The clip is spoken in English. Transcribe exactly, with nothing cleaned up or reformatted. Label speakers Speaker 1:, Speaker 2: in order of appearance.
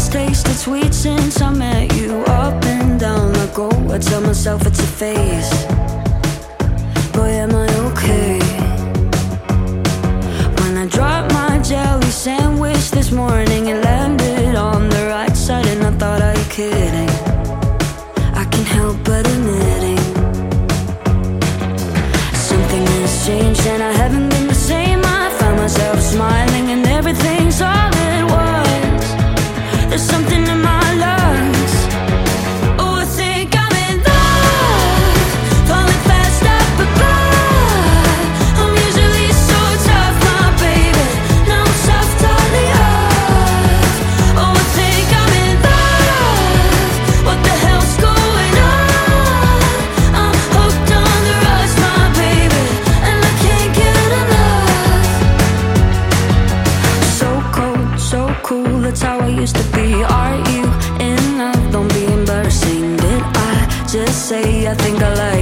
Speaker 1: has tasted sweet since I met you. Up and down I go, I tell myself it's a phase. Boy, am I okay? When I dropped my jelly sandwich this morning, it landed on the right side and I thought, are you kidding? I can't help but admitting something has changed and I haven't been the same. I found myself smiling and everything's all it was. There's something in my lungs. Oh, I think I'm in love, falling fast up above. I'm usually so tough, my baby. Now I'm soft on the earth. Oh, I think I'm in love. What the hell's going on? I'm hooked on the rush, my baby, and I can't get enough. So cold, so cool, that's how I used to be. Are you in love? Don't be embarrassing. Did I just say I think I like